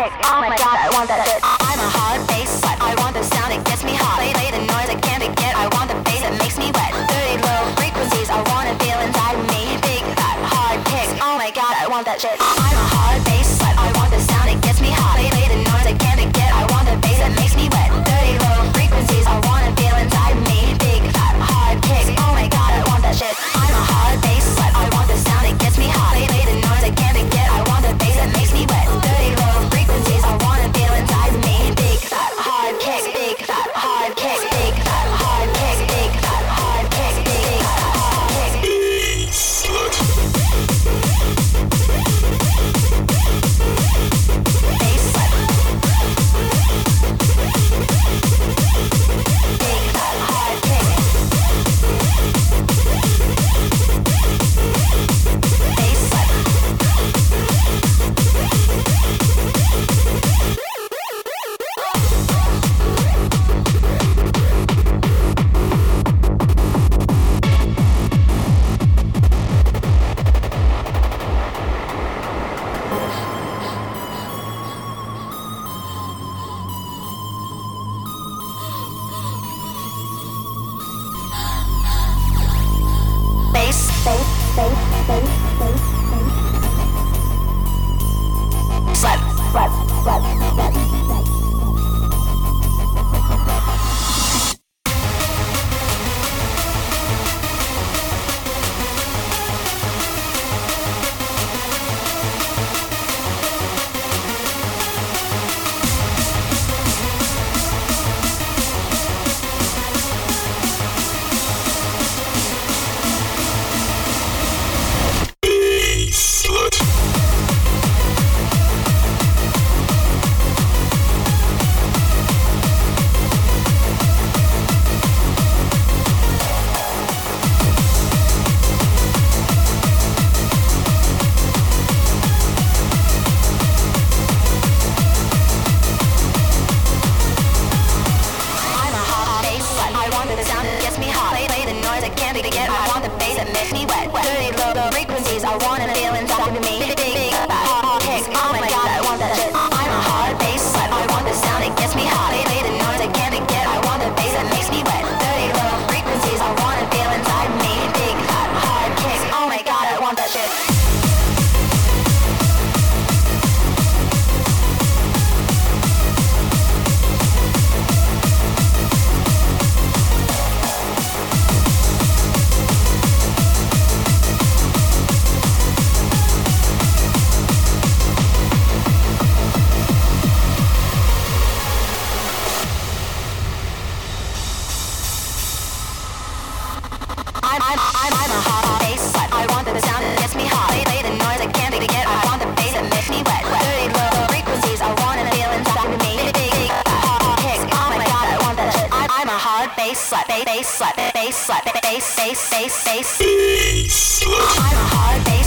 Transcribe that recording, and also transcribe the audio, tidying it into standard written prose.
kick. Oh my god, I want that shit. I'm a hard bass slut. I want the sound, it gets me hot. Play the noise I can't forget. I want the bass that makes me wet. Dirty low frequencies, I wanna feel inside me. Big fat hard kick. Oh my god, I want that shit. I'm a hard bass slut. I want the sound, it gets me hot. Play the noise I can't forget. I want the bass that makes me wet. Dirty low frequencies, I wanna feel inside me. Big fat hard kick. Oh my god, I want that shit. I'm a hard bass slut. I want the sound, it gets me hot. Play the noise I can't forget. I want the bass that makes me wet. Dirty low frequencies, I wanna feel inside me. Big fat hard kick. Big fat hard kick. Big fat hard kick. Big fat hard kick. Big fat hard kick. Slut. Bass slut. Big fat hard kick. Bass slut. Bass, bass, bass, bass, bass, bass. Slut, slut, slut, slut, slut. Slut. I'm a hot bass slut. I want the sound that gets me hot. Play the noise I can't forget. I want the bass that makes me wet. Dirty low frequencies, I wanna feel inside of me. Big fat hard kick. Oh my god, I want that shit. I'm a hard bass slut. I want the sound, it gets me hot. Play the noise I can't forget. I want the bass that makes me wet. Dirty low frequencies, I wanna feel inside of me. Big fat hard kick. Oh my god, I want that shit. I'm a hot bass slut. I want the sound that gets me hot. Play the noise I can't forget. I want the bass that makes me wet. Dirty low frequencies, I wanna feel inside of me. Big fat hard kick. Oh my god, I want that shit. I'm a hard bass slut. Bass slut. Bass slut. Bass bass bass bass. Slut. I'm a hard bass